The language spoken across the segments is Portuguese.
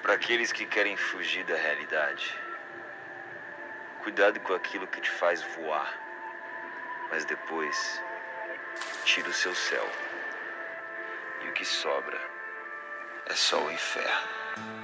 Para aqueles que querem fugir da realidade, cuidado com aquilo que te faz voar, mas depois tira o seu céu, e o que sobra é só o inferno.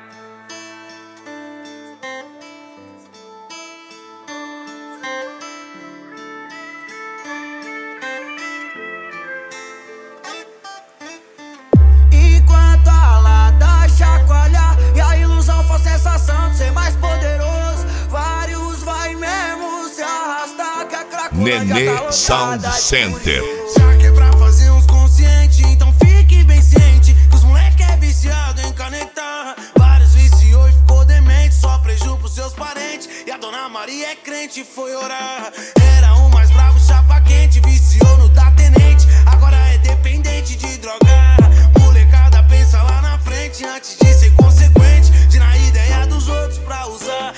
Nenê Sound Center. Já que é pra fazer uns conscientes, então fique bem ciente que os moleque é viciado em canetar. Vários viciou e ficou demente, só preju pros seus parentes. E a dona Maria é crente e foi orar. Era o mais bravo, chapa quente, viciou no da tenente, agora é dependente de drogar. Molecada pensa lá na frente antes de ser consequente, de na ideia dos outros pra usar.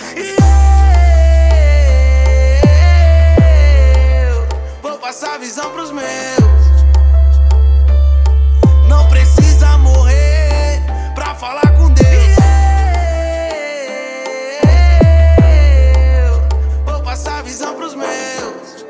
Passar a visão pros meus. Não precisa morrer pra falar com Deus. Vou passar a visão pros meus.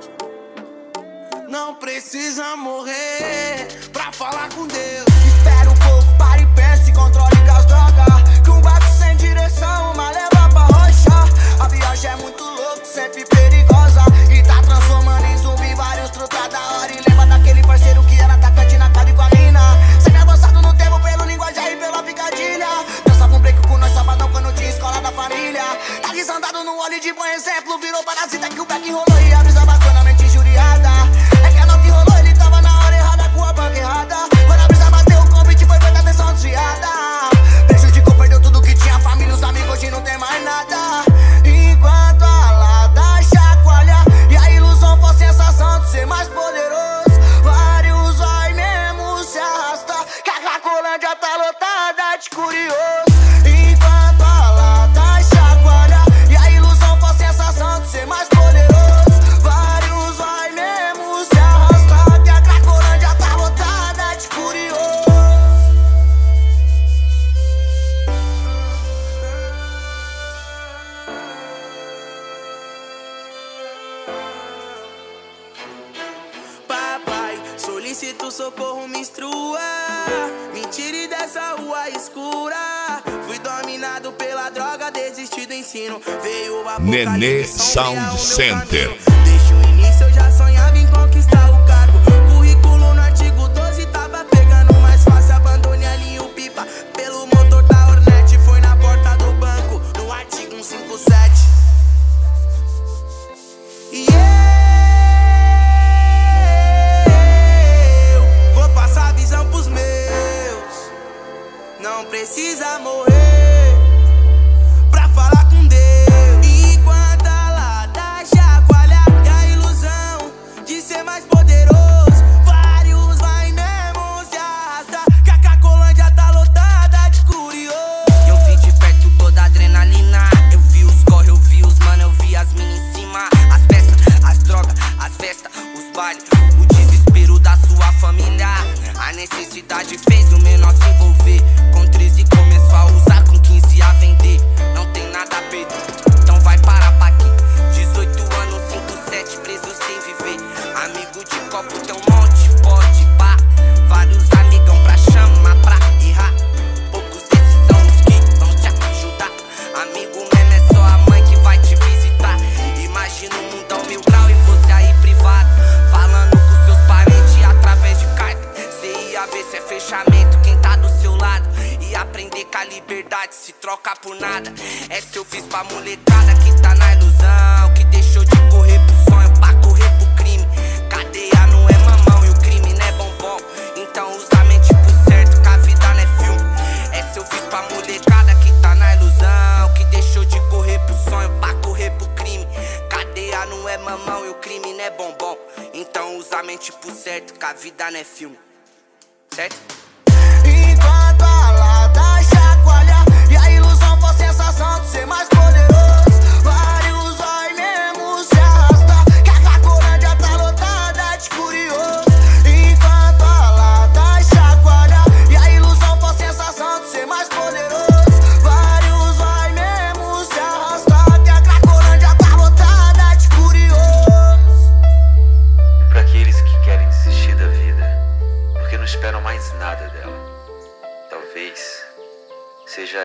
Não precisa morrer pra falar com Deus. Espera um pouco, para e pensa e controle com as drogas. Que um barco sem direção, uma leva pra rocha. A viagem é muito louca, sempre perigosa. E tá transformando em zumbi vários truta da hora. E lembra daquele parceiro que era atacante na cara e com a mina. Sempre avançado no tempo pelo linguajar e pela picadilha. Dançava um break com nós sabadão quando tinha escola da família. Tá risandado no óleo de bom exemplo. Virou parasita que o back rolou e a brisa bateu na mente injuriada. É que a nota que rolou, ele tava na hora errada com a banca errada. Quando a brisa bateu, o convite foi feita atenção desviada. Prejudicou, perdeu tudo que tinha, família, os amigos, hoje não tem mais nada. Enquanto a lata chacoalha e a ilusão for sensação de ser mais poderoso, vários vai mesmo se arrastar, que a Cracolândia tá lotada de curioso. Enquanto a lata chacoalha e a ilusão for sensação de ser mais poderoso, vários vai mesmo se arrastar, que a Cracolândia tá lotada de curioso. Solicito socorro, me instrua, me tire dessa rua escura. Fui dominado pela droga, desisti do ensino. Veio a Nenê Sound Center. Desde o início eu já sonhava em conquistar o cargo. Currículo no artigo 12 tava pegando mais fácil. Abandonei ali o pipa pelo motor da Hornet. Foi na porta do banco, no artigo 157. Não precisa morrer pra falar com Deus. Enquanto a lata chacoalha e a ilusão de ser mais poderoso, vários vai mesmo se arrastar, que a Cracolândia tá lotada de curioso. Eu vi de perto toda a adrenalina. Eu vi os corre, eu vi os mano, eu vi as minas em cima. As peças, as drogas, as festas, os bailes, o desespero da sua família. A necessidade fez o menor se envolver. Com 13 começou a usar, com 15 a vender. Não tem nada a perder, então vai parar pra aqui. 18 anos, 5-7, preso sem viver. Amigo de copo tem um monte, pode pá. Vários amigão pra chamar, pra errar. Poucos desses são os que vão te ajudar. Amigo mesmo é só a mãe que vai te visitar. Imagina um mundão 1000 graus e você aí privado, falando com seus parentes através de carta. Cê ia ver se é fechamento quem tá do seu lado. E aprender que a liberdade se troca por nada. Essa eu fiz pra molecada que tá na ilusão, que deixou de correr pro sonho pra correr pro crime. Cadeia não é mamão e o crime não é bombom. Então usa a mente pro certo, que a vida não é filme. Essa eu fiz pra molecada que tá na ilusão, que deixou de correr pro sonho pra correr pro crime. Cadeia não é mamão e o crime não é bombom. Então usa a mente pro certo, que a vida não é filme. Certo? Enquanto a lata chacoalha e a ilusão for sensação de ser mais poderoso, vários vai mesmo se arrastar, que a Cracolândia tá lotada de curioso. Enquanto a lata chacoalha e a ilusão for sensação de ser mais poderoso, espero mais nada dela. Talvez seja